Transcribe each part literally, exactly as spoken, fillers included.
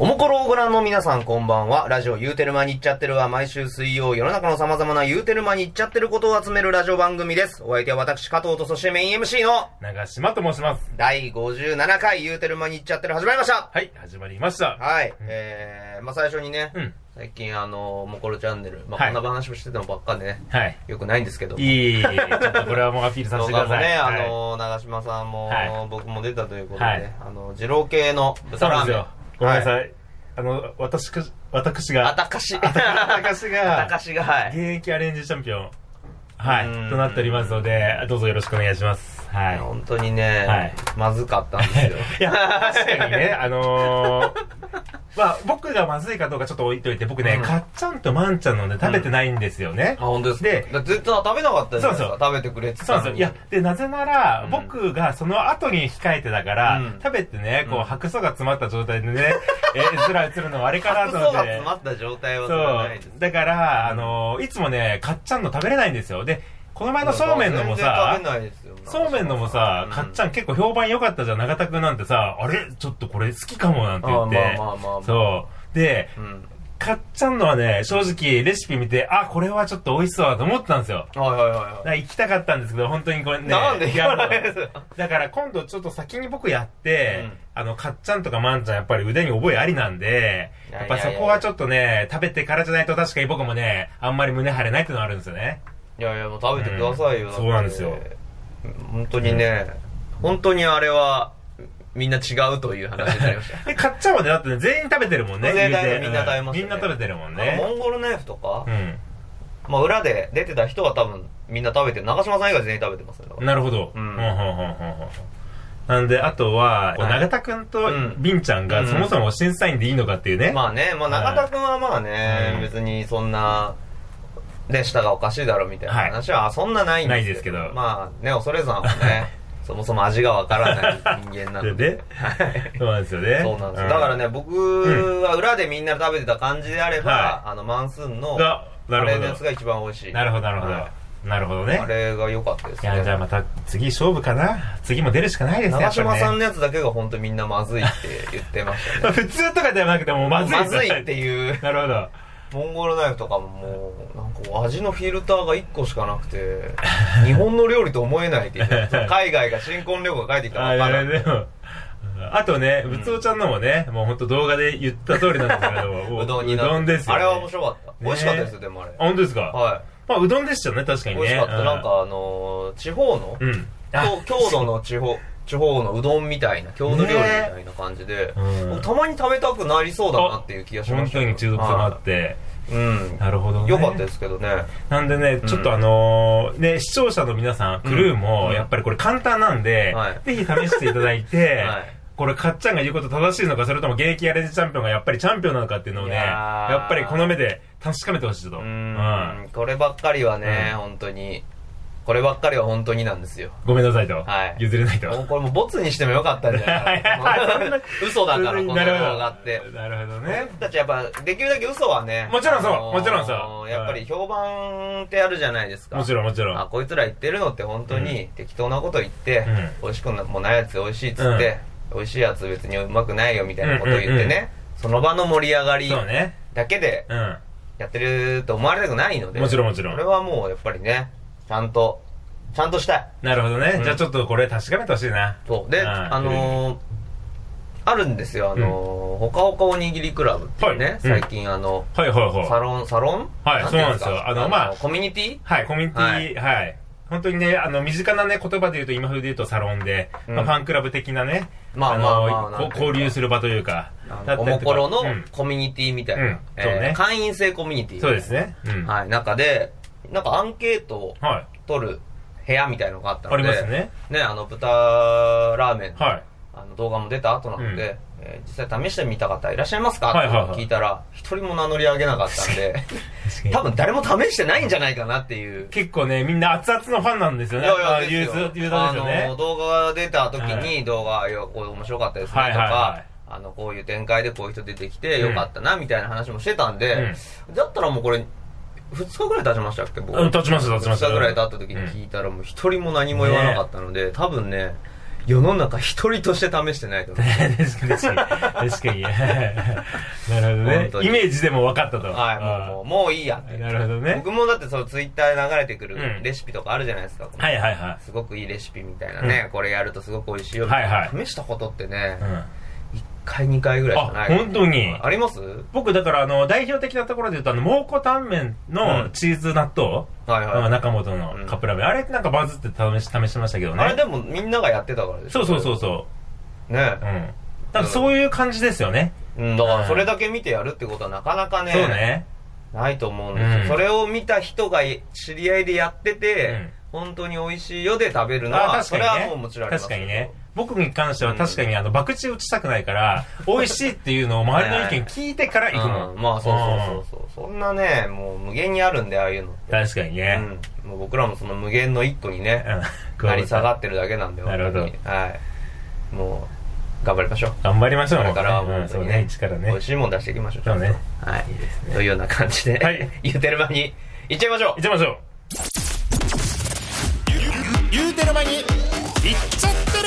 おもころをご覧の皆さんこんばんは。ラジオ言うてる間に言っちゃってるは毎週水曜世の中の様々な言うてる間に言っちゃってることを集めるラジオ番組です。お相手は私加藤とそしてメイン エムシー の長島と申します。 だいごじゅうななかい言うてる間に言っちゃってる始まりました。 はい、始まりました。 はい、うん、えー、まあ最初にね、うん、最近あのもころチャンネル、まあ、はい、こんな話をしててもばっかでね、はい、よくないんですけど、 いいちょっとこれはもうアピールさせてください。 ね、あの、はい、長島さんも、はい、僕も出たということで、はい、あの二郎系の豚ラーメン、 ごめんなさい、はい、あの私か私があたかしあたかしがあたかしが、はい、 現役アレンジチャンピオン、はい、となっておりますので、どうぞよろしくお願いします。はい、 本当にね、はい、まずかったんですよ。 いや確かにね、あのー、まあ僕がまずいかどうかちょっと置いといて、僕ね、うん、かっちゃんとまんちゃんのね食べてないんですよね。 うん、あ、本当ですか。で、ずっと食べなかったじゃないですか。そうそう、食べてくれって言ったのに。そうそう、いやで、なぜなら、うん、僕がその後に控えてだから、うん、食べてね、こう白素が詰まった状態でね、えー、ずら映るのはあれかなと思って。 白素が詰まった状態はそうないです。だから、あのー、いつもね、かっちゃんの食べれないんですよ。で、この前のそうめんのもさ、そうめんのもさ、かっちゃん結構評判良かったじゃん。永田くんなんてさ、あれちょっとこれ好きかもなんて言って。 まあまあまあまあ、 そう。で、うん、かっちゃんのはね、正直レシピ見て、あ、これはちょっと美味しそうだと思ったんですよ。 はいはいはいはい。だから行きたかったんですけど、本当にこれね。 なんで行かないですか。 だから今度ちょっと先に僕やって、うん、あの、かっちゃんとかまんちゃんやっぱり腕に覚えありなんで、やっぱそこはちょっとね、食べてからじゃないと確かに僕もね、あんまり胸張れないっていうのがあるんですよね。 いやいや、もう食べてくださいよ、うん、 そうなんですよ。 本当にね、うん、本当にあれはみんな違うという話になりました。 え、かっちゃんはね、だってね、全員食べてるもんね。 全員みんな食べますね。 みんな食べてるもんね。 モンゴルナイフとか、うん、まあ裏で出てた人は多分みんな食べてる。長嶋さん以外全員食べてますね。 なるほど。うん。ほんほんほんほんほん。なんで、あとは、はい、永田くんとビンちゃんがそもそも審査員でいいのかっていうね。 うん、まあね、まあ永田くんはまあね、うん、別にそんな、で、舌がおかしいだろみたいな話はそんなないんですけど。ないですけど。まあね、恐山はね、そもそも味がわからない人間なので。 そうなんですよね。 そうなんですよ。だからね、僕は裏でみんな食べてた感じであれば、あの、マンスーンのカレーのやつが一番美味しい。 なるほど、なるほど。なるほどね。 あれが良かったですね。 いや、じゃあまた次勝負かな。次も出るしかないですね。 長嶋さんのやつだけが本当にみんなまずいって言ってましたね。 普通とかではなくてもまずい。 まずいっていう。 なるほど。 モンゴルナイフとかももう、なんか味のフィルターがいっこしかなくて、日本の料理と思えないって言って、海外が新婚旅行が帰ってきたら分からない。 あとね、うつおちゃんのもね、もうほんと動画で言った通りなんですけど、 うどんになうどんですよ。 あれは面白かった。美味しかったですよ、でもあれ。 本当ですか？はい。まあ、うどんでしたよね、確かにね。 美味しかった。なんかあの、地方の、郷土の地方、地方のうどんみたいな、郷土料理みたいな感じで、たまに食べたくなりそうだなっていう気がしました。 本当に中毒性もあって。うん。なるほどね。 よかったですけどね。 なんでね、ちょっとあのー、ね、視聴者の皆さん、クルーも、やっぱりこれ簡単なんで、ぜひ試していただいて、これ、かっちゃんが言うこと正しいのか、それとも現役アレンジチャンピオンがやっぱりチャンピオンなのかっていうのをね、やっぱりこの目で確かめてほしいと。うん。 こればっかりはね、本当に。こればっかりは本当になんですよ。 ごめんなさいと。はい。譲れないと。 これもうボツにしてもよかったんじゃないかな。嘘だから、この動画って。 なるほどね。 僕たちやっぱ、できるだけ嘘はね。 もちろんそう。もちろんそう。 やっぱり評判ってあるじゃないですか。 もちろんもちろん。 あ、こいつら言ってるのって本当に適当なこと言って、美味しくもないやつ美味しいっつって、美味しいやつ別にうまくないよみたいなことを言ってね、その場の盛り上がりだけでやってると思われたくないので。 もちろんもちろん。 これはもうやっぱりね、ちゃんと、ちゃんとしたい。 なるほどね。うん、じゃあちょっとこれ確かめてほしいな。 そう。で、あ、あのー、あるんですよ。あのー、うん、ほかほかおにぎりクラブっていうね、はい、最近あの、 はいはいはい。 サロン、サロンはい、そうなんですよ。あの、まあ、 コミュニティはい、コミュニティ、はい、はい。本当にね、あの、身近なね、言葉で言うと、今風で言うとサロンで、うん、まあ、ファンクラブ的なね、まあまあまあ、交流する場というか、 おもころのコミュニティみたいな、うんうんえーそうね、会員制コミュニティ。 そうですね。 うん、はい、中で、なんかアンケートを取る、はい部屋みたいのがあったので、 ありますね。 ね、あの、豚ラーメンの、はい、あの動画も出た後なので、うんえー、実際試してみた方いらっしゃいますか、はいはいはい、って聞いたら、一人も名乗り上げなかったんで、多分誰も試してないんじゃないかなっていう。 結構ね、みんな熱々のファンなんですよね。いやいやですよ。ユーザーですよね。 あの、動画が出た時に動画、はい、いや、これ面白かったですね、はいはいはい、とか、あの、こういう展開でこういう人出てきてよかったな、みたいな話もしてたんで、うん、だったらもうこれ、ふつかぐらい経ちましたっけ僕。 うん、経ちました、経ちました。 ふつかぐらい経った時に聞いたらもう一人も何も言わなかったので、多分ね、 世の中一人として試してないと確かに確かになるほどねイメージでも分かったとはいもうもういいやってなるほどね僕もだってそのツイッターで流れてくるレシピとかあるじゃないですか、 うん、はいはいはいすごくいいレシピみたいなね、うん、これやるとすごく美味しいよみたいな、はいはい、試したことってね、うんいっかいにかいぐらいしかない。 あ、本当にあります？ 僕だからあの代表的なところで言うとあの蒙古タンメンのチーズ納豆、うん、はいはい、中本のカップラーメン、うん、あれなんかバズって試し試しましたけどね。 あれでもみんながやってたからでしょ。 そうそうそうそうねうん。 だからそういう感じですよね。 うんだからそれだけ見てやるってことはなかなかね、 そうねないと思うんですよ、うん、それを見た人が知り合いでやってて、うん、本当に美味しいよで食べるのは、ね、それはもうもちろんありますけど。 確かにね僕に関しては確かにあの博打打ちたくないから美味しいっていうのを周りの意見聞いてから行くもん、 うん、まあそうそうそうそうそんなねもう無限にあるんでああいうのって確かにね、 うん、もう僕らもその無限の一個にね、うん、なり下がってるだけなんでなるほどはいもう頑張りましょう頑張りましょうこれからはもう、 うん、そうね一からね美味しいもん出していきましょうそうねはいいいですねというような感じで、はい、言うてる間に行っちゃいましょう行っちゃいましょう言うてる間に行っちゃってる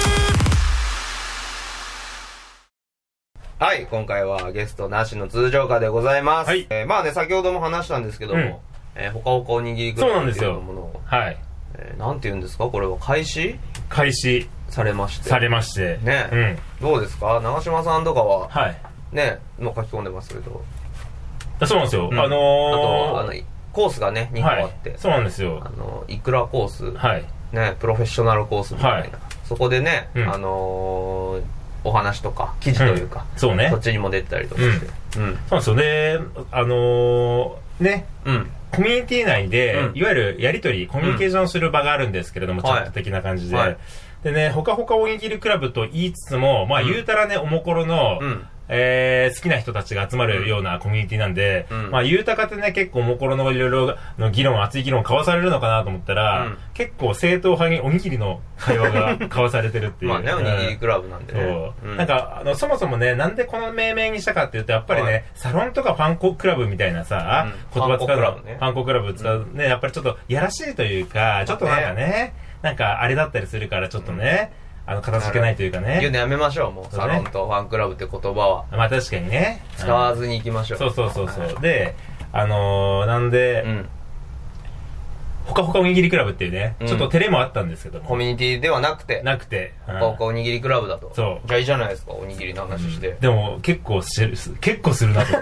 はい、今回はゲストなしの通常回でございます。はい、えー、まあね、先ほども話したんですけども、うん、えー、ほかほかおにぎりクラブっていうものを、 はい、 えー、なんて言うんですか、これは開始開始されまして。 されまして。 ね、うん、どうですか長嶋さんとかは、 はい、 ね、もう書き込んでますけど。 そうなんですよ。うん、あのー、あと、あの、コースがね、にこあって、 はい、そうなんですよ。 あの、いくらコース、 はい、 ね、プロフェッショナルコースみたいな。はい、そこでね、うん、あのー、お話とか記事というか、 うん、そうね、 こっちにも出たりとかして、 うんうん、そうなんですよねあのー、ね、うん、コミュニティ内で、うん、いわゆるやり取りコミュニケーションする場があるんですけれども、うん、チャット的な感じで、はい、でねほかほかおにぎりクラブと言いつつもまあ、うん、言うたらねおもころの、うんえー、好きな人たちが集まるようなコミュニティなんで、うん、まあ、言うたかってね、結構もころのいろいろの議論、熱い議論交わされるのかなと思ったら、うん、結構正統派におにぎりの会話が交わされてるっていう。 まあね、おにぎりクラブなんでね。 そう。うん、なんか、あの、そもそもね、なんでこの命名にしたかっていうと、やっぱりね、はい、サロンとかファンコクラブみたいなさ、うん、言葉使うの、ファンコクラブ使うね、やっぱりちょっとやらしいというか、ちょっとなんかね、なんかあれだったりするからちょっとね、うんあの、形けないというかね。 言うのやめましょう、もう。サロンとファンクラブって言葉は。 まあ確かにね。 使わずに行きましょう。 そうそうそうそう。はい、で、あのー、なんで、うん、ほかほかおにぎりクラブっていうね、うん、ちょっと照れもあったんですけども。 コミュニティではなくて。 なくて。 ほかほかおにぎりクラブだと。 そう。 じゃあいいじゃないですか、おにぎりの話して。うん、 でも、結構し、結構するなと思って。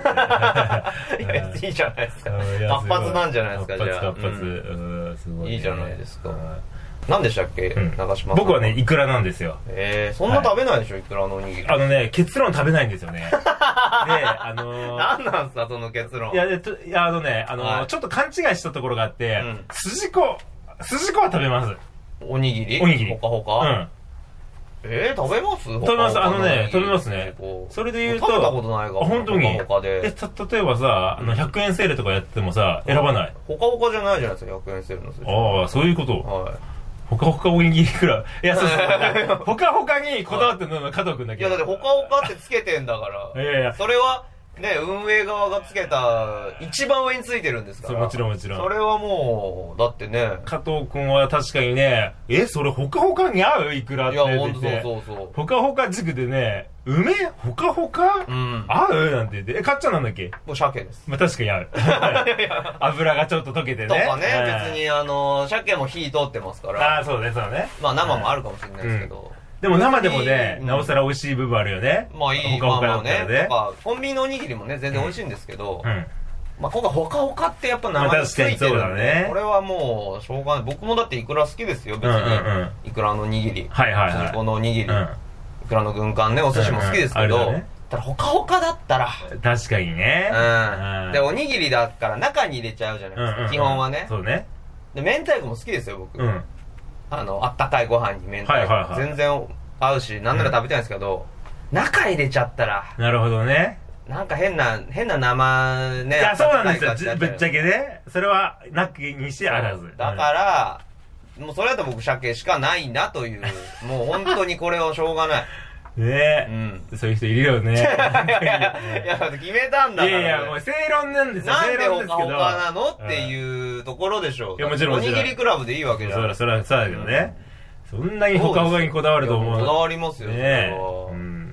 いや、いいじゃないですか。活発なんじゃないですか、じゃあ。 活発、活発。うん、すごい、ね。 いいじゃないですか。何でしたっけ、うん、長嶋さん。 僕はね、イクラなんですよ。 えー、そんな食べないでしょ、はい、イクラのおにぎり。 あのね、結論食べないんですよね。で、あのー、 何なんすか、その結論。 いや、でといやあのね、あのーはい、ちょっと勘違いしたところがあって、うん、筋子、筋子は食べます。 おにぎりおにぎり。 ほかほかうん。えー、食べます食べます。あのね、食べますね。それで言うと。 食べたことないから。本当に。 ほかほかで。 え、た、例えばさ、あの、ひゃくえんセールとかやってもさ、選ばない。 ほかほかじゃないじゃないですか、ひゃくえんセールのセール。 ああ、そういうこと。 はい。 ほかほかおにぎりクラブ。いや、そうそう。ほかほかにこだわってるのは加藤くんだけど。 いや、だってほかほかってつけてんだから。 いやいや。 それは、ね、運営側がつけた、一番上についてるんですから。 もちろんもちろん。 それはもう、だってね。 加藤くんは確かにね、え、それほかほかに合ういくらって。いや、ほんとそうそうそう。 ほかほか塾でね、梅ほかほかうん。合うなんて言って。え、かっちゃんなんだっけもう鮭です。 まあ、確かに合う。油がちょっと溶けてね。 とかね、別にあの、鮭も火通ってますから。 ああ、そうね、そうね。 まあ生もあるかもしれないですけど。うんでも生でもね、なおさら美味しい部分あるよね。 まあいい、ほかほかだったらね。とか、コンビニのおにぎりもね、全然美味しいんですけど、うん。まあここがほかほかってやっぱ名前ついてるんで、そうだね。これはもう、しょうがない。僕もだってイクラ好きですよ、別に。イクラのおにぎり。 はいはいはい。 筋子のおにぎり。イクラの軍艦ね、お寿司も好きですけど、ただほかほかだったら。 確かにね。 うん。で、おにぎりだから中に入れちゃうじゃないですか、基本はね。 そうね。 で、明太子も好きですよ、僕。うん。あの、あったかいご飯に明太子。全然、合うし、なんなら食べたいんですけど、うん、中入れちゃったら。 なるほどね。 なんか変な、変な生ね。 いや、そうなんですよ。ぶっちゃけね。それは、なきにしあらず。 だから、うん、もうそれだと僕鮭しかないなという、もう本当にこれはしょうがない。 ねえ、うん。そういう人いるよね。いやいやいや、決めたんだから、ね。 いやいや、もう正論なんですよ。 なんでほかほかなのっていうところでしょう。 いや、もちろん。 おにぎりクラブでいいわけじゃん。 そら、そら、そうだけどね。 そんなにほかほかにこだわると思う。 こだわりますよ、ね。それは。うん。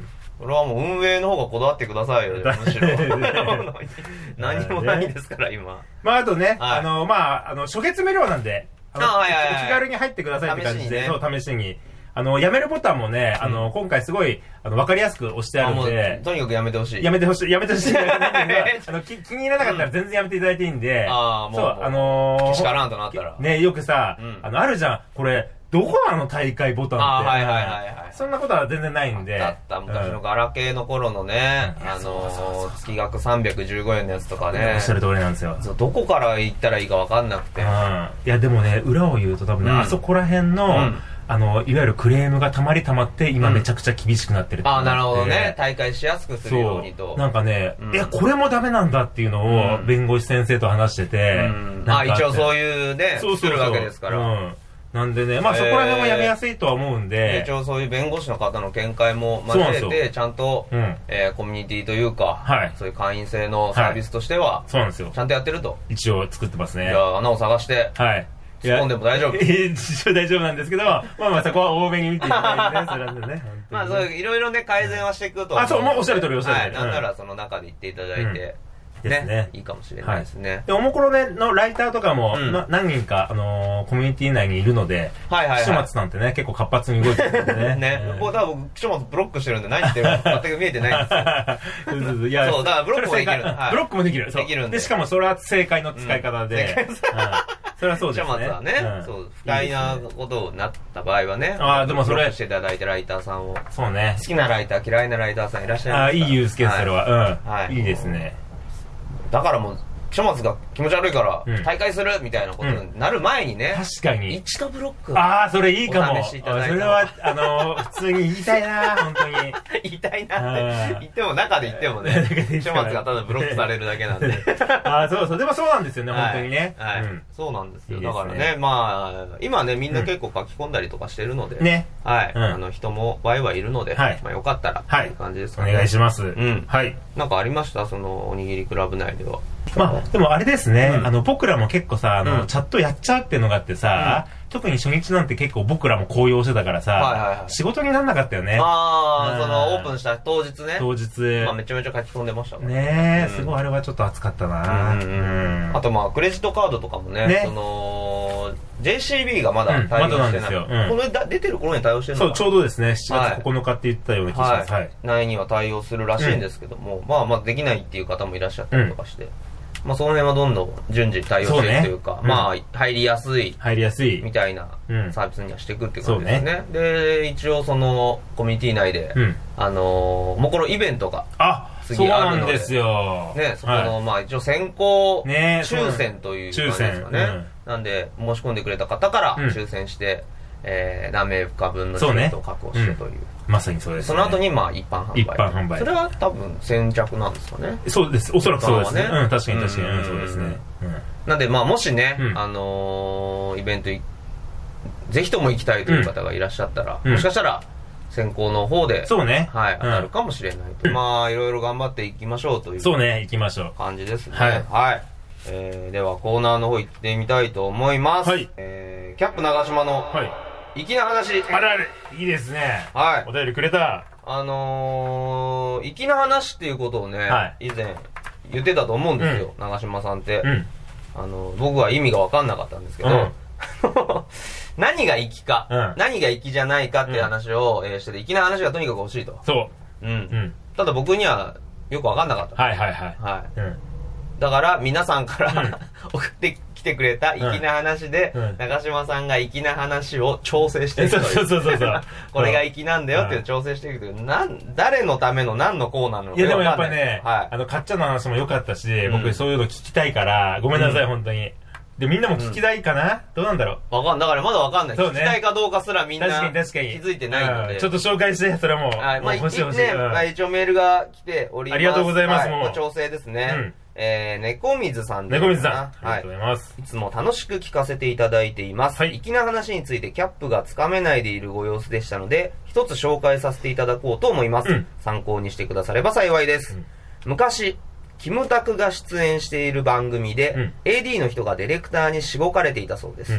それはもう運営の方がこだわってくださいよ、むしろ。何もないですから、今。 まあ、あとね、あの、まあ、あの、初月無料なんで、お気軽に入ってくださいって感じで、そう、試しに。あの、やめるボタンもね、あの、今回すごい、あの、わかりやすく押してあるんで。 とにかくやめてほしい。 やめてほしい。やめてほしい。あの、気に入らなかったら全然やめていただいていいんで。 ああ、もう。 そう、あのー。 けしからんとなったら。 ね、よくさ、あの、あるじゃん。これ、どこなの大会ボタンって。あはいはいはいはい。 そんなことは全然ないんで。 だった昔のガラケーの頃のね、あの、月額さんびゃくじゅうごえんのやつとかね。 おっしゃる通りなんですよ。 どこから行ったらいいか分かんなくて。いやでもね、裏を言うと多分ね、あそこら辺の、あの、いわゆるクレームがたまりたまって、今めちゃくちゃ厳しくなってるってああ、なるほどね。大会しやすくするようにと。 なんかね、え、これもダメなんだっていうのを、弁護士先生と話してて。 あ、一応そういうね、作るわけですから。 なんでね、まあそこら辺はやめやすいとは思うんで。 一応そういう弁護士の方の見解も交えて、ちゃんと、えコミュニティというか、そういう会員制のサービスとしては、 そうなんですよ。 ちゃんとやってると。 一応作ってますね。 じゃあ穴を探して、 はい。 突っ込んでも大丈夫。 一応大丈夫なんですけど、まあまあそこは多めに見ていただいてね、それなんでね。 まあそういういろいろね、改善はしていくと。 あ、そう、もうおっしゃる通りおっしゃる通り。 なんならその中で言っていただいて。ですね。いいかもしれないですね。 で、おもころねのライターとかも、何人か、あの、コミュニティ内にいるので、 はいはい。 岸松なんてね、結構活発に動いてるんでね。 ね。こう、だから僕、岸松ブロックしてるんで、何言ってるか全く見えてないんですよ。そう、だからブロックもできる。ブロックもできる。 できるんで。しかもそれは正解の使い方で。それはそうですね。 岸松はね、そう、不快なことになった場合はね。 ああ、でもそれ。 していただいてライターさんを。 そうね。 好きなライター、嫌いなライターさんいらっしゃいますか？ ああ、いいユースケース、それは。うん。いいですね。 だからもう、岸松が気持ち悪いから大会するみたいなことになる前にね、 確かに一度ブロックああそれいいかも。それはあの普通に言いたいな本当に言いたいなって言っても中で言ってもね岸松がただブロックされるだけなんでああそうそうでもそうなんですよね本当にねはいそうなんですよだからねまあ今ねみんな結構書き込んだりとかしてるのでねはいあの人も場合はいるのでまあよかったらっていう感じですかねお願いしますうんはいなんかありましたそのおにぎりクラブ内ではまあ、でもあれですね、うん、あの、僕らも結構さ、あの、うん、チャットやっちゃうっていうのがあってさ、うん、特に初日なんて結構僕らも高揚してたからさ、はいはいはい、仕事になんなかったよね。 ああ、その、オープンした当日ね。 当日。 まあ、めちゃめちゃ書き込んでましたもんね。ねえ、うん、すごいあれはちょっと熱かったな、うんうんうん、あとまあ、クレジットカードとかもね、ねその、ジェイシービー がまだ対応してない。うん、ま、これだ出てる頃に対応してるのかそう、ちょうどですね、しちがつここのかって言ったような気がします。はい。はい、 内には対応するらしいんですけども、うん、まあまあ、できないっていう方もいらっしゃったりとかして。うんまあその辺はどんどん順次対応していくというか、まあ入りやすい、 入りやすいみたいなサービスにはしていくっていう感じですね。で、一応そのコミュニティ内で、あの、もうこのイベントが次あるので、そうなんですよ。 ね、そこのまあ一応先行抽選という感じですかね。なんで申し込んでくれた方から抽選して、え何名か分のチケットを確保してという。 まさにそうです、 ね。その後にまあ一般販売。 一般販売。 それは多分先着なんですかね。 そうです。おそらくそうですね。うん、確かに確かに。うん、そうですね。 なんでまあもしね、あのイベントぜひとも行きたいという方がいらっしゃったら、もしかしたら先行の方で、 そうね。 はい、当たるかもしれないと。まあいろいろ頑張っていきましょうという。 そうね、行きましょう。 感じですね。はい。はい。えではコーナーの方行ってみたいと思います。はい。えキャップ長島の、はい。粋な話。 あれあれ、いいですね。 はい。 お便りくれた。 あのー、粋な話っていうことをね、はい、以前言ってたと思うんですよ、うん、長嶋さんって。うん、あの、僕は意味が分かんなかったんですけど、うん、何が粋か、うん、何が粋じゃないかっていう話を、うん、えー、してて、粋な話がとにかく欲しいと。 そう。 うん。うん、ただ僕にはよく分かんなかった。 はいはいはい。 はい。うん、だから皆さんから、うん、送って来てくれた粋な話で、うん、長嶋さんが粋な話を調整していくという。 そうそうそうそう。 これが粋なんだよっていう調整していくという。なん、誰のための何のコーナーなのか。 いやでもやっぱりね、はい、あの、かっちゃんの話も良かったし、うん、僕そういうの聞きたいから、ごめんなさい、うん、本当に。で、みんなも聞きたいかな、うん、どうなんだろうわかん、だからまだわかんない。ね、聞きたいかどうかすらみんな気づいてないので。 ちょっと紹介して、それはもう。はい、まあ、 欲しい欲しい。ね、まあ、一応メールが来ております。 ありがとうございます、もう。 調整ですね。うんえー、猫水さんです。猫水さん。ありがとうございます。 いつも楽しく聞かせていただいています。はい。粋な話についてキャップがつかめないでいるご様子でしたので、一つ紹介させていただこうと思います。うん、参考にしてくだされば幸いです。うん、昔、キムタクが出演している番組で、うん、エーディー の人がディレクターにしごかれていたそうです。うん、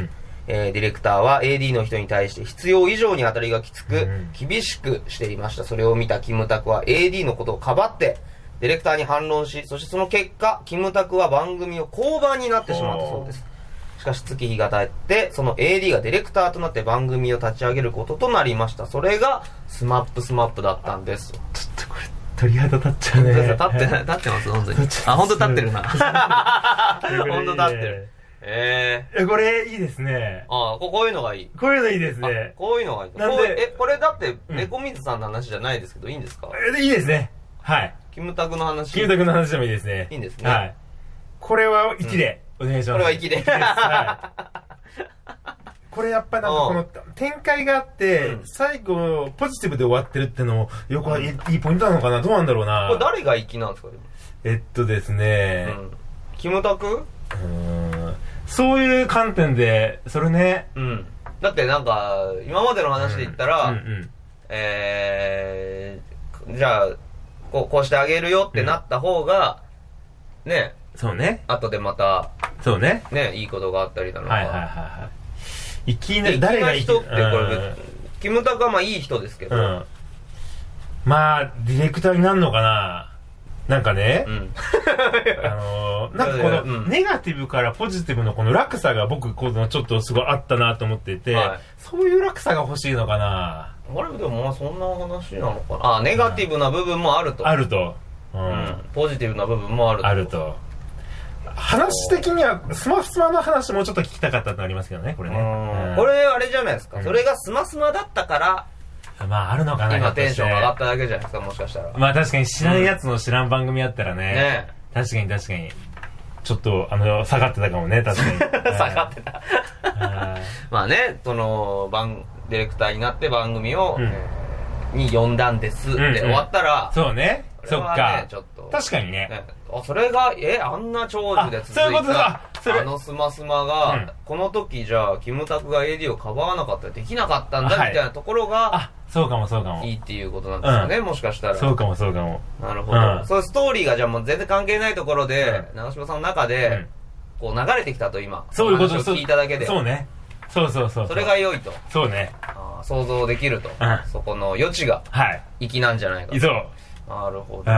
えー、ディレクターは エーディー の人に対して必要以上に当たりがきつく、厳しくしていました。それを見たキムタクは エーディー のことをかばって、ディレクターに反論し、そしてその結果、キムタクは番組を降板になってしまったそうです。しかし月日が経って、その エーディー がディレクターとなって番組を立ち上げることとなりました。それがスマップスマップだったんです。ちょっとこれ、鳥肌立っちゃうね。 立ってない、立ってます本当に。あ、本当立ってるな。本当立ってる。ええー。これいいですね。 ああ、こういうのがいい。 こういうのいいですね。 こういうのがいい。なんで、え、これだって、猫水さんの話じゃないですけど、いいんですか？ え、いいですね。はい。 キムタクの話。 キムタクの話でもいいですね。 いいんですね。 はい。これは粋で、お願いします。 これは粋で。はい。 これやっぱなんかこの展開があって、最後ポジティブで終わってるってのもよくいいポイントなのかな？どうなんだろうな。 これ誰が粋なんですか？ えっとですね、 キムタク？ うーん、そういう観点でそれね。 うん。だってなんか今までの話で言ったら、えー、じゃあこうこうしてあげるよってなった方がね。 そうね。 後でまたそうね。 ね、いいことがあったりだとか。 はいはいはいはい。いきなり誰がいい人ってこれ、キムタクはまあいい人ですけど、うん、 まあディレクターになるのかな。なんかね、うん、あのー、なんかこの、うん、ネガティブからポジティブのこの落差が僕このちょっとすごいあったなと思っていて、はい、そういう落差が欲しいのかな。 あれでもまあそんな話なのかな。あ、ネガティブな部分もあると。 あると、 うんうん、ポジティブな部分もあると。 あると。話的にはスマスマの話もうちょっと聞きたかったのありますけどね、これね。 うん、これあれじゃないですか、うん、それがスマスマだったからまああるのかな。 今テンション上がっただけじゃないですか、もしかしたら。 まあ確かに知らんやつの知らん番組やったらね、ね、確かに確かにちょっとあの下がってたかもね、確かに下がってたまあね、その番ディレクターになって番組を、うん、えー、に呼んだんですって終わったら、 うんうん、そうね、そっか、 ちょっと確かにね、 ね、あ、それがえあんな長寿で続いたそういうことだ、 あのスマスマが、うん、この時じゃあキムタクが エーディー をかばわなかったらできなかったんだみたいなところが、 はい、あ、そうかもそうかもいいっていうことなんですよね、うん、もしかしたら。 そうかもそうかも。 なるほど、うん、そういうストーリーがじゃあもう全然関係ないところで、うん、長嶋さんの中で、こう流れてきたと今そういうことを聞いただけで、 そうね、そうそうそう、 それが良いと。 そうね、 あ、想像できると、うん、そこの余地が粋なんじゃないかと。 そう、 なるほど、うん、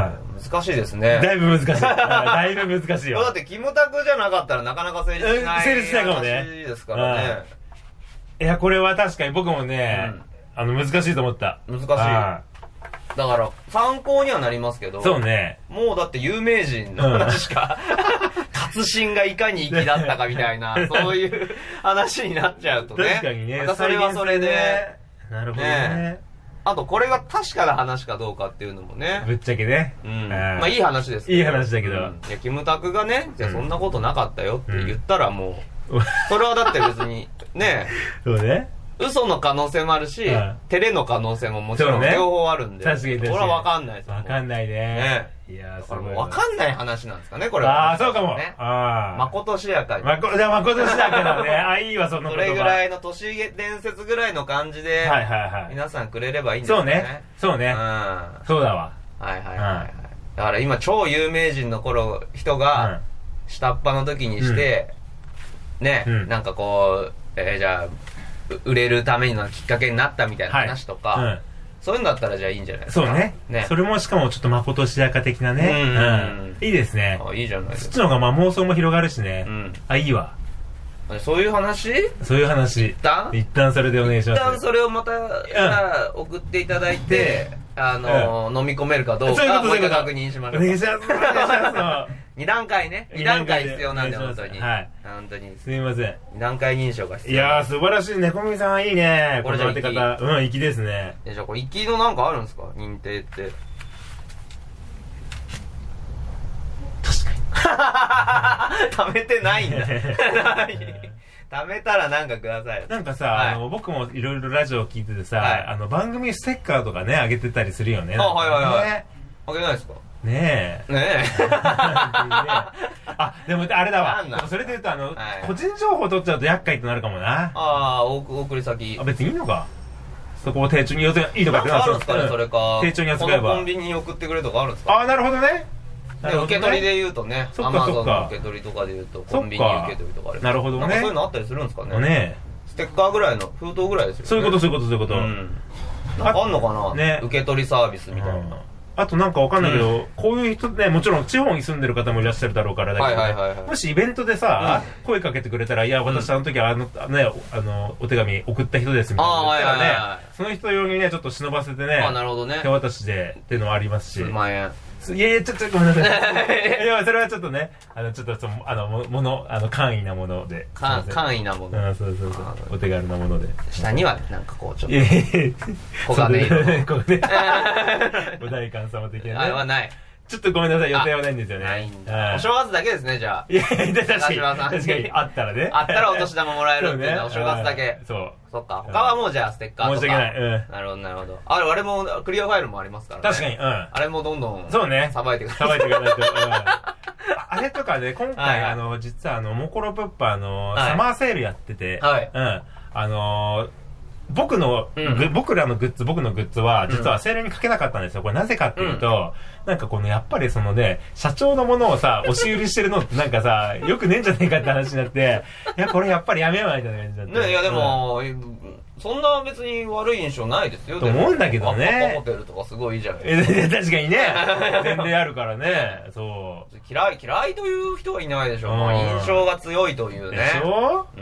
難しいですね。 だいぶ難しいだいぶ難しいよ。 だってキムタクじゃなかったらなかなか成立しない成立しないかもね。 話ですからね、 うん、いやこれは確かに僕もね、うん、あの難しいと思った。 難しい。だから参考にはなりますけど、 そうね、 もうだって有名人の話しか、うん、活心がいかに粋だったかみたいなそういう話になっちゃうとね、 確かにね、 またそれはそれで、ね、 なるほどね、ね、 あとこれが確かな話かどうかっていうのもね、 ぶっちゃけね、 うん、まあいい話ですけど、 いい話だけど、うん、 いやキムタクがね、じゃあそんなことなかったよって言ったらもう、うん、それはだって別にねそうね、 嘘の可能性もあるし、うん、照れの可能性ももちろん両方あるんで、 確かに確かに、 これは分かんないですよ。 分かんないね、 ね、 いやー、もう分かんない話なんですかね、これは。 ああ、そうかも、 ね、 あまことしやかに、 まこ、じゃあまことしやかだねあ、いいわ、その言葉。 それぐらいの都市伝説ぐらいの感じで、 はいはいはい、 皆さんくれればいいんですよね。 そうね、そうね、うん、そうだわ。 はいはいはい、はい、だから今超有名人の頃人が下っ端の時にして、うん、ね、うん、なんかこう、えー、じゃあ売れるためのきっかけになったみたいな話とか、はい、うん、そういうのだったらじゃあいいんじゃないですか。 そうね、ね、それもしかもちょっとまことしやか的なね、うん、うん、いいですね。 あ、いいじゃないですか。 そっちの方がまあ妄想も広がるしね、うん、あ、いいわ。 そういう話そういう話一旦一旦それでお願いします。 一旦それをまた、うん、送っていただいて、あの、うん、飲み込めるかどうかもう一回確認しましょう。 お願いします。お願いします。 に段階ね。に段階必要なんで、本当に。 はい。 本当に。 すみません。 に段階認証が必要。 いやー、素晴らしいね。小麦さんいいね。これじゃあ、方。うん、粋ですね。 え、じゃあこれ、粋のなんかあるんですか、認定って。 確かに。貯めてないんだ。貯めたらなんかください。 なんかさ、はい、あの僕もいろいろラジオ聞いててさ、はい、あの番組ステッカーとかね、あげてたりするよね。 あ、はいはいはい。ね、あげないですか？ ねえ。 ねえ。 あ、でもあれだわ。それで言うと、あの、はい、個人情報取っちゃうと厄介となるかもな。 ああ、送り先。 あ、別にいいのか。そこを丁重に寄せ、いいのかってあるんですかね、それか。 丁重に扱えば。 このコンビニに送ってくれとかあるんですか？ ああ、なるほどね。 ね、受け取りで言うとね、アマゾンの受け取りとかで言うとコンビニ受け取りとかある。 なるほどね。 なんかそういうのあったりするんですかね。 ね、 テッカーぐらいの封筒ぐらいですよね。 そういうことそういうことそういうこと、うん、 なんかあんのかな、ね、受け取りサービスみたいな、うん、 あとなんかわかんないけど、うん、こういう人ね、もちろん地方に住んでる方もいらっしゃるだろうからだけど、はいはいはいはい、もしイベントでさ、うん、声かけてくれたら、いや、私あの時あの、ね、あの、お手紙送った人ですみたいな言ったらね、はいはいはい、その人用にね、ちょっと忍ばせてね、 あ、なるほどね、 手渡しでっていうのはありますし。 数万円。 いやいや、ちょっとごめんなさい。いや、それはちょっとね、あの、ちょっとその、あの、もの、あの、簡易なもので。 簡易なもの。 うん、そうそうそう。お手軽なもので。 下には、なんかこう、ちょっと。小金色。 小金。お代官様的なね。 あれはない。 ちょっとごめんなさい、予定はないんですよね。 ないんだ。お正月だけですね、じゃあ。 いや、確かに。確かに。あったらね。 あったらお年玉もらえるっていうのはお正月だけ。 そう。 そっか。他はもうじゃあステッカーとか。 申し訳ない。うん。 なるほど、なるほど。あれ、あれもクリアファイルもありますからね。 確かに。うん。あれもどんどん。 そうね。 さばいていかないと。 さばいていかないと。あれとかね、今回、あの、実はあの、モコロプッパのサマーセールやってて。はい。うん。あの、僕の、うん、僕らのグッズ、僕のグッズは、実はセールにかけなかったんですよ。これなぜかっていうと、うん、なんかこの、やっぱりそのね、社長のものをさ、押し売りしてるのってなんかさ、よくねえんじゃねえかって話になって、いや、これやっぱりやめようみたいな感じだった。 ね、いやでも、うん、そんな別に悪い印象ないですよ。 と思うんだけどね。 ホテルとかすごいいいじゃないですか。 確かにね。全然あるからね。そう。 嫌い、嫌いという人はいないでしょう。まあ、印象が強いというね。 でしょ？ うん。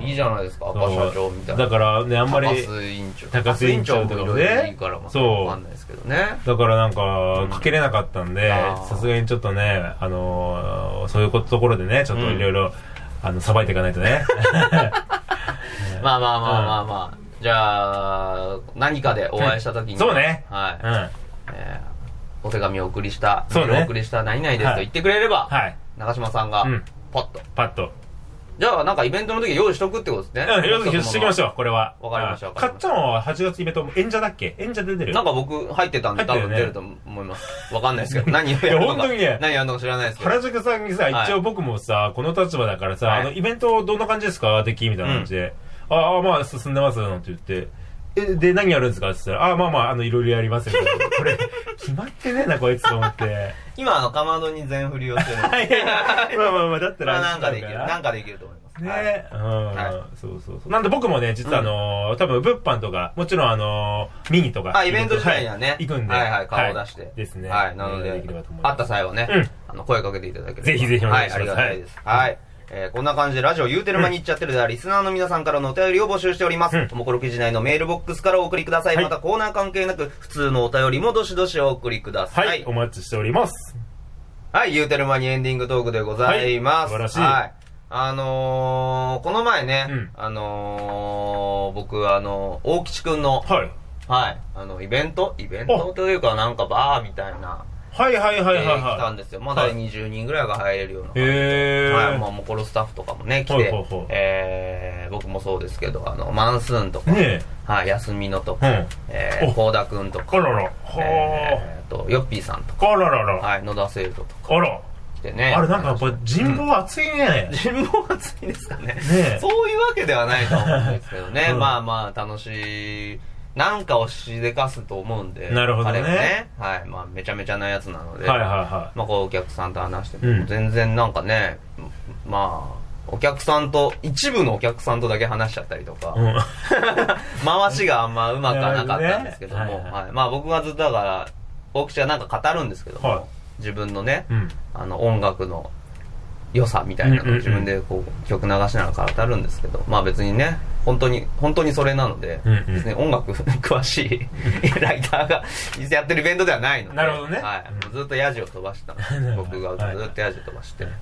いいじゃないですか、赤社長みたいな。 だからね、あんまり。 高須委員長。 高須委員長とかね。 いいから、まあ、わかんないですけどね。 だからなんか、かけれなかったんで、さすがにちょっとね、あの、そういうところでね、ちょっといろいろ、あの、さばいていかないとね。 まあまあまあまあまあ。じゃあ、何かでお会いしたときに、 そうね。 はい。えー、お手紙をお送りした、メールをお送りした何々ですと言ってくれれば、はい。長嶋さんが、パッと。 パッと。 じゃあ、なんかイベントの時用意しとくってことですね。 うん、用意しときましょう、これは。 わかりました。 かっちゃんははちがつイベント、演者だっけ？演者出てる？ なんか僕入ってたんで多分出ると思います。わかんないですけど、何をやるのか。本当にね。何やるのか知らないですけど。 原宿さんにさ、一応僕もさ、この立場だからさ、あの、イベントどんな感じですか？的みたいな感じで。ああ、まあ、進んでます、なんて言って。え、で、何やるんですかって言ったら、ああ、まあまあ、あの、いろいろやりますよ。これ、決まってねえな、こいつと思って。 今、あの、かまどに全振りをしてる。 まあまあまあ、だったら。 なんかできる。なんかできると思います。 ね、うん、そうそうそう。なんで僕もね、実はあの、多分、物販とか、もちろんあの、ミニとか。 あ、イベント自体にはね。 行くんで。 はいはい、顔を出して。 ですね。 はい、なので、会った際はね、あの、声かけていただければ。 ぜひぜひお願いします。 はい、ありがたいです。はい。えー、こんな感じでラジオ言うてる間に言っちゃってるでは、リスナーの皆さんからのお便りを募集しております。ともころ記事内のメールボックスからお送りください。はい、またコーナー関係なく、普通のお便りもどしどしお送りください。はい、 お待ちしております。 はい、言うてる間にエンディングトークでございます。 はい、素晴らしい。 はい。あのー、この前ね、うん、あのー、僕、あのー、大吉くんの、はい。はい。あの、イベントイベントというか、なんかバーみたいな。 はいはいはいはい、はい。 来たんですよ。まだにじゅうにんぐらいが入れるような感じで。へー。はい。まあ、もうこのスタッフとかもね、来て、ほうほうほう、えー、僕もそうですけど、あの、マンスーンとか、ね、はい、休みのとか、うん、えー、コーダくんとか、 あらら、 えーと、ヨッピーさんとか、 あららら、 はい、野田聖斗とか、 あら、 来てね。 あれなんかやっぱ人望厚いね。 うん、人望厚いですかね。ね、そういうわけではないと思うんですけどね。うん、まあまあ、楽しい。なんかをしでかすと思うんで。 なるほどね。彼はね。 はい。まあ、めちゃめちゃなやつなので。 はいはいはい。 まあ、こう、お客さんと話してても、うん、全然なんかね、まあ、お客さんと、一部のお客さんとだけ話しちゃったりとか、うん、回しがあんまうまくはなかったんですけども、ね、はいはいはい、まあ、僕がずっとだから、大吉はなんか語るんですけども、はい、自分のね、うん、あの、音楽の良さみたいなのを自分でこう曲流しながら語るんですけど、まあ別にね、本当に本当にそれなので、うんうん、別に音楽詳しいライターがやってるイベントではないので、 なるほどね、 はい、ずっとヤジを飛ばしてたんです僕がずっとヤジを飛ばして、はい、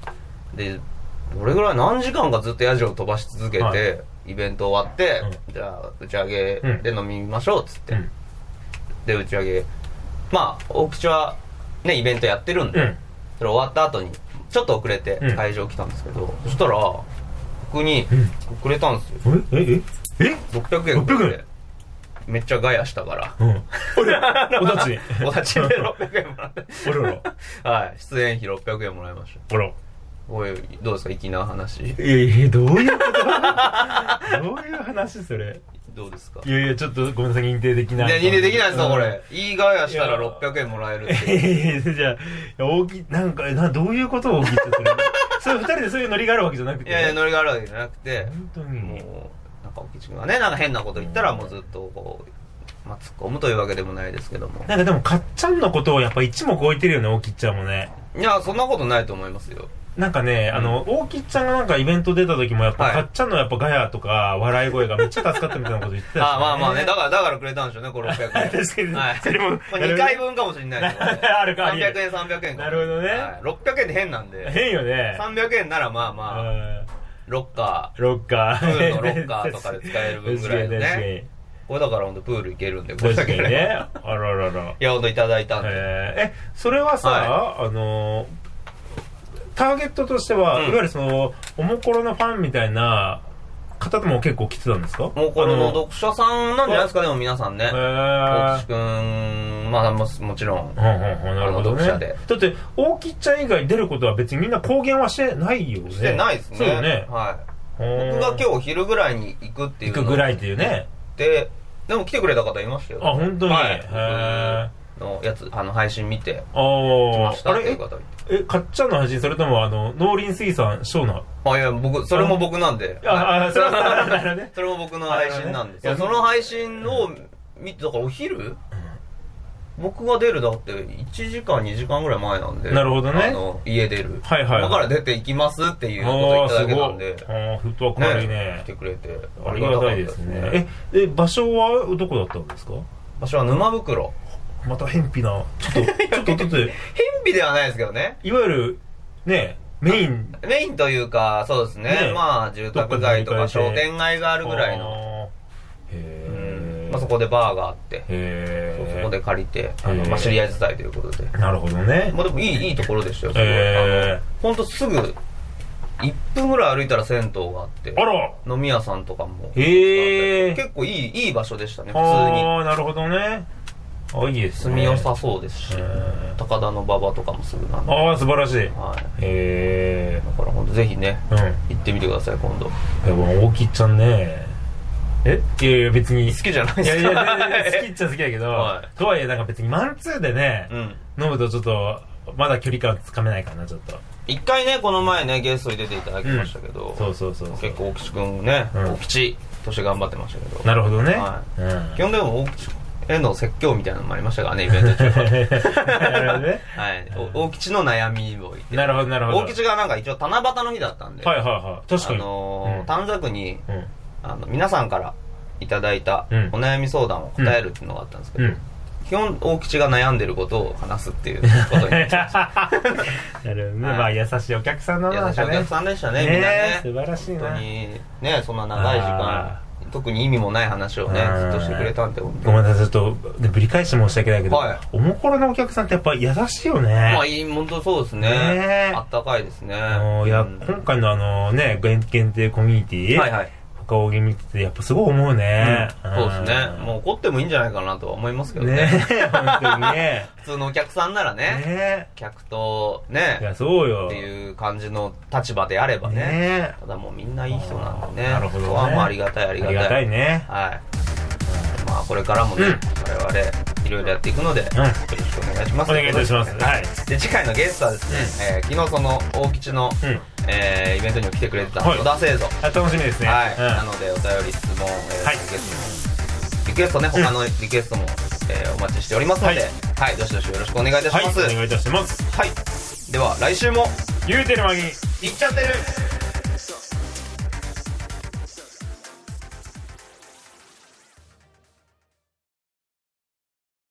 でどれぐらい何時間かずっとヤジを飛ばし続けて、はい、イベント終わって、うん、じゃあ打ち上げで飲みましょうっつって、うん、で打ち上げ、まあ大吉はねイベントやってるんで、うん、それ終わった後にちょっと遅れて会場来たんですけど、うん、そしたら僕にくれたんですよ。 えええろっぴゃくえんくれて、めっちゃガヤしたから。 うん。お立ち。 お立ちでろっぴゃくえんもらって。 おろろ。 はい。出演費ろっぴゃくえんもらいました。 おろ。 おい、どうですか粋な話。 いやいや、どういうことどういう話それ。 どうですか。 いやいや、ちょっとごめんなさい、認定できない。 いや、認定できないですよ、これ。いいガヤしたらろっぴゃくえんもらえるって。 いやいや、じゃあ、大きい、なんか、などういうことを大きいってそれ。そう、二人でそういうノリがあるわけじゃなくて。 いやいや、ノリがあるわけじゃなくて。 本当に。 もう、 なんか大吉君がねなんか変なこと言ったらもうずっとこう、まあ、突っ込むというわけでもないですけども、 なんかでもかっちゃんのことをやっぱ一目置いてるよね、大吉ちゃんもね。 いやそんなことないと思いますよ。 なんかね、あの、大吉ちゃんがなんかイベント出た時もやっぱ、かっちゃんのやっぱガヤとか笑い声がめっちゃ助かったみたいなこと言ってたし、ね。 あまあまあね、だから、だからくれたんでしょうね、これろっぴゃくえん。 確かに。 はい。 それも、 にかいぶんかもしれないですね。 あるか、 さんびゃくえん、さんびゃくえんか。 なるほどね。 はい。ろっぴゃくえんって変なんで。 変よね。 さんびゃくえんならまあまあ、ロッカー。 ロッカー。 プールのロッカーとかで使える分ぐらいのね。これだからほんとプール行けるんで、これだけね。あららら。 いや、ほんといただいたんで。 え、それはさ、あの、ターゲットとしては、うん、いわゆるその、おもころのファンみたいな方でも結構来てたんですか？おもころの読者さんなんじゃないですか、でも皆さんね。大吉くん、まあも、もちろん、 うんうんうん、なるほどね、読者で。だって、大吉ちゃん以外出ることは別にみんな公言はしてないよね。 してないですね。 そうよね。 はい。僕が今日お昼ぐらいに行くっていうの。 行くぐらいっていうね。 で、でも来てくれた方いましたよ。 あ、本当に。 はい。へのやつ、あの、配信見て、 ああ、 来ましたっていう方え、かっちゃんの配信、それとも、あの、農林水産、ショーの。 あ、いや、僕、それも僕なんで。 ああ、それは、 ね、それも僕の配信なんです。その配信を見て、だからお昼僕が出るだっていちじかんにじかんぐらい前なんで。 なるほどね。 あの、家出る。 はいはい。 だから出ていきますっていうことを言っただけなんで。 ああ、フットワーク悪いね。 来てくれて。 ありがたいですね。え、え、場所はどこだったんですか？ 場所は沼袋。 また偏僻な。ちょっと、ちょっと、ちょっと。偏僻ではないですけどね。 いわゆる、ね、メイン。 メインというか、そうですね。まあ、住宅街とか商店街があるぐらいの。へー。まあそこでバーがあって。へー。そこで借りて、あの、まあ知り合い伝いということで。 なるほどね。 まあでもいい、いいところでしたよ。へー。ほんとすぐ、いっぷんぐらい歩いたら銭湯があって。 あら！ 飲み屋さんとかも。 へー。 結構いい、いい場所でしたね、普通に。 ああ、なるほどね。あ、いいですね。 住みよさそうですし、高田の馬場とかもすぐなんで。 ああ、素晴らしい。はい。へえ。だから本当ぜひね、うん、行ってみてください、今度。 でも、大吉ちゃんね、えいやいや、別に。 好きじゃないですか。 いやいや、好きっちゃ好きだけど、はい、とはいえ、なんか別にマンツーでね、うん、飲むとちょっと、まだ距離感つかめないかな、ちょっと。 一回ね、この前ね、ゲストに出ていただきましたけど、 うん、そうそうそうそう。 結構大吉くんね、うん、大吉として頑張ってましたけど。 なるほどね。 はい。うん、基本でも大吉への説教みたいなのもありましたからね、イベント中は。なるほどね。はい。大吉の悩みを言って。 なるほど、なるほど。 大吉がなんか一応七夕の日だったんで。 はいはいはい。確かに。 あのー、短冊に、うん、あの、皆さんからいただいたお悩み相談を答えるっていうのがあったんですけど、うんうん、基本大吉が悩んでることを話すっていうことになってました。なるほどね。まあ優しいお客さんの優しいお客さんでしたね、みんなね。 素晴らしいな。 本当に、ね、そんな長い時間。特に意味もない話をね、ずっとしてくれたんで、 ごめんなさい、ちょっと、ね、ぶり返して申し訳ないけど、はい、おもころのお客さんってやっぱ優しいよね。 まあ、いい、本当そうですね。ねあったかいですね。 いや、うん、今回のあのね、限定コミュニティ、はいはい。他を見てて、やっぱすごい思うね、 うん。そうですね。もう怒ってもいいんじゃないかなとは思いますけどね。 ね本当にね。 普通のお客さんならね、ね客とね、 いや、そうよ。 っていう感じの立場であればね。ねただもうみんないい人なんでね。 なるほど、ね。 そこはもうありがたい、ありがたい。 ありがたいね。 はい。まあ、これからもね、うん、我々、いろいろやっていくので、うん、よろしくお願いします。 お願いいたします。はい。 で、次回のゲストはですね、うんえー、昨日その、大吉の、うんえー、イベントにも来てくれてた野田製造、 はい、楽しみですね。 はい。うん、なので、お便り、質問、えーはい、リクエストリクエストね、他のリクエストも、えー、お待ちしておりますので、はい、はい、どしどしよろしくお願いいたします。 はい、お願いいたします。 はい。では、来週も、 言うてる間に、 行っちゃってる